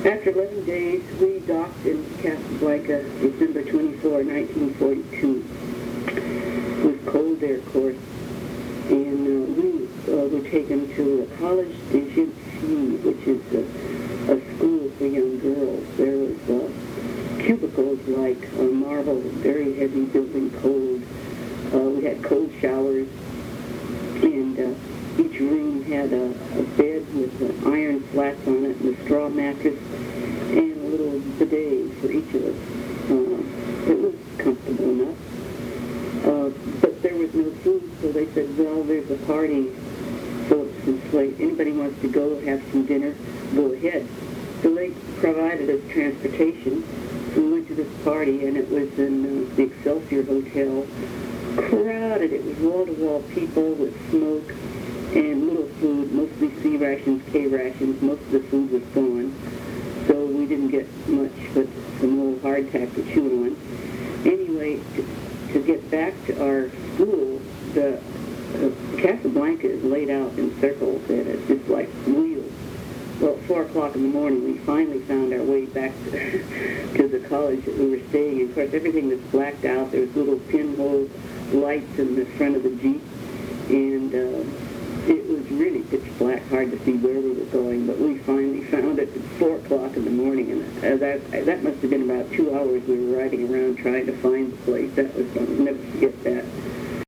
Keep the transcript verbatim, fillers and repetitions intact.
After eleven days, we docked in Casablanca, December twenty-fourth, nineteen forty-two. It was cold there, of course. And uh, we uh, were taken to a college de jeune fille, which is a, a school for young girls. There was uh, cubicles like uh, marble, very heavy building, cold. Uh, we had cold showers, and uh, each room had a, a bed with uh, iron slats on it and a straw mattress and a little bidet for each of us. Uh, it was comfortable enough. Uh, but there was no food, so they said, well, there's a party, Phillips and Slate. Anybody wants to go have some dinner, go ahead. So they provided us transportation. So we went to this party, and it was in uh, the Excelsior Hotel. Crowded. It was wall-to-wall people with smoke and little food, mostly C rations, K rations. Most of the food was gone. So we didn't get much but some old hardtack to chew on. Anyway, to, to get back to our school, the uh, Casablanca is laid out in circles, and it's just like wheels. Well, at four o'clock in the morning, we finally found our way back to, to the college that we were staying in. Of course, everything was blacked out. There was little pinhole lights in the front of the Jeep, and uh, it was really pitch black, hard to see where we were going, but we finally found it at four o'clock in the morning, and uh, that, that must have been about two hours we were riding around trying to find the place. That was, I'll never forget that.